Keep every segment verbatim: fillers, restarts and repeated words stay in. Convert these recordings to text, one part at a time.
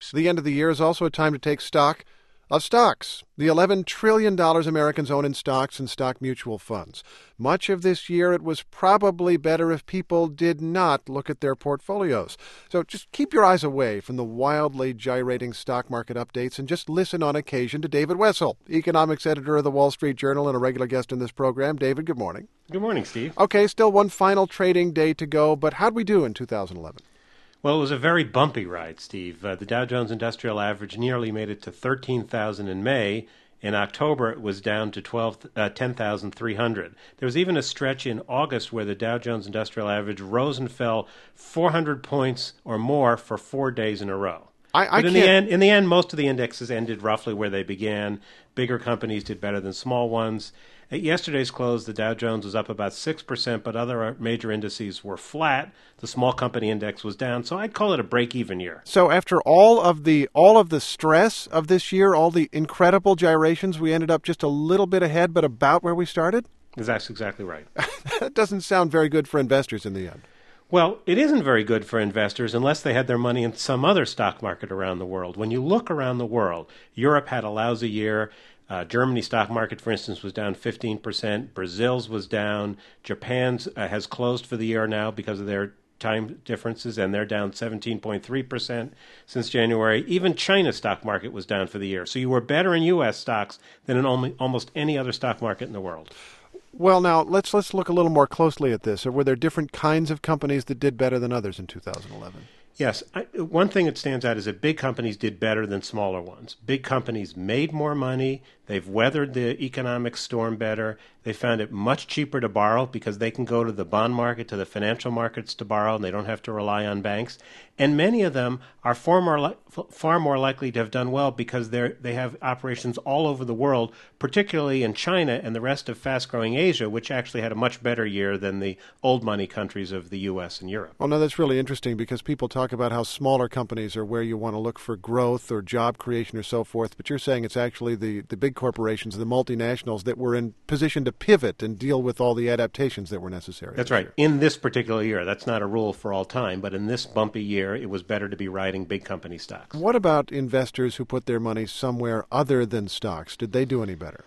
markets. The end of the year is also a time to take stock of stocks, the eleven trillion dollars Americans own in stocks and stock mutual funds. Much of this year, it was probably better if people did not look at their portfolios. So just keep your eyes away from the wildly gyrating stock market updates and just listen on occasion to David Wessel, economics editor of the Wall Street Journal and a regular guest in this program. David, good morning. Good morning, Steve. Okay, still one final trading day to go, but how'd we do in two thousand eleven? Well, it was a very bumpy ride, Steve. Uh, the Dow Jones Industrial Average nearly made it to thirteen thousand in May. In October, it was down to twelve, uh, ten thousand three hundred. There was even a stretch in August where the Dow Jones Industrial Average rose and fell four hundred points or more for four days in a row. I, I but in can't... the end, in the end, most of the indexes ended roughly where they began. Bigger companies did better than small ones. At yesterday's close, the Dow Jones was up about six percent, but other major indices were flat. The small company index was down, so I'd call it a break-even year. So after all of the all of the stress of this year, all the incredible gyrations, we ended up just a little bit ahead, but about where we started? That's exactly right. That doesn't sound very good for investors in the end. Well, it isn't very good for investors unless they had their money in some other stock market around the world. When you look around the world, Europe had a lousy year. Uh, Germany's stock market, for instance, was down fifteen percent. Brazil's was down. Japan's uh, has closed for the year now because of their time differences, and they're down seventeen point three percent since January. Even China's stock market was down for the year. So you were better in U S stocks than in almost any other stock market in the world. Well, now, let's let's look a little more closely at this. Or were there different kinds of companies that did better than others in two thousand eleven? Yes. I, one thing that stands out is that big companies did better than smaller ones. Big companies made more money. They've weathered the economic storm better. They found it much cheaper to borrow because they can go to the bond market, to the financial markets to borrow, and they don't have to rely on banks. And many of them are far more, li- far more likely to have done well because they they have operations all over the world, particularly in China and the rest of fast-growing Asia, which actually had a much better year than the old money countries of the U S and Europe. Well, no, that's really interesting because people talk about how smaller companies are where you want to look for growth or job creation or so forth, but you're saying it's actually the, the big corporations, the multinationals, that were in position to pivot and deal with all the adaptations that were necessary. That's right. Year. In this particular year. That's not a rule for all time, but in this bumpy year, it was better to be riding big company stocks. What about investors who put their money somewhere other than stocks? Did they do any better?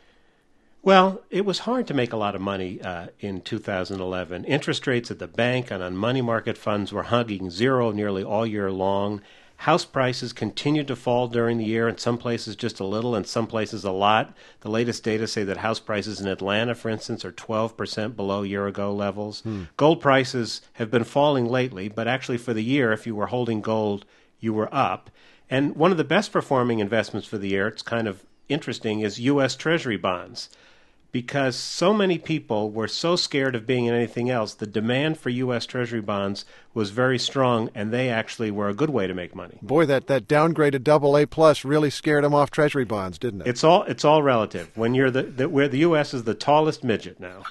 Well, it was hard to make a lot of money uh, in two thousand eleven. Interest rates at the bank and on money market funds were hugging zero nearly all year long. House prices continued to fall during the year, in some places just a little, in some places a lot. The latest data say that house prices in Atlanta, for instance, are twelve percent below year-ago levels. Hmm. Gold prices have been falling lately, but actually for the year, if you were holding gold, you were up. And one of the best performing investments for the year, it's kind of interesting, is U S Treasury bonds. Because so many people were so scared of being in anything else, the demand for U S Treasury bonds was very strong, and they actually were a good way to make money. Boy, that, that downgraded double A plus really scared them off Treasury bonds, didn't it? It's all it's all relative. When you're the, the where the U S is the tallest midget now.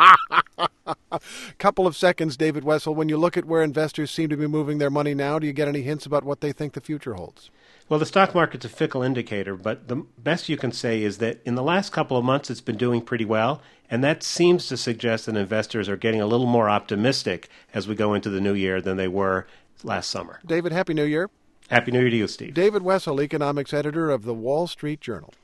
Couple of seconds, David Wessel. When you look at where investors seem to be moving their money now, do you get any hints about what they think the future holds? Well, the stock market's a fickle indicator, but the best you can say is that in the last couple of months it's been doing pretty well, and that seems to suggest that investors are getting a little more optimistic as we go into the new year than they were last summer. David, Happy New Year. Happy New Year to you, Steve. David Wessel, economics editor of the Wall Street Journal.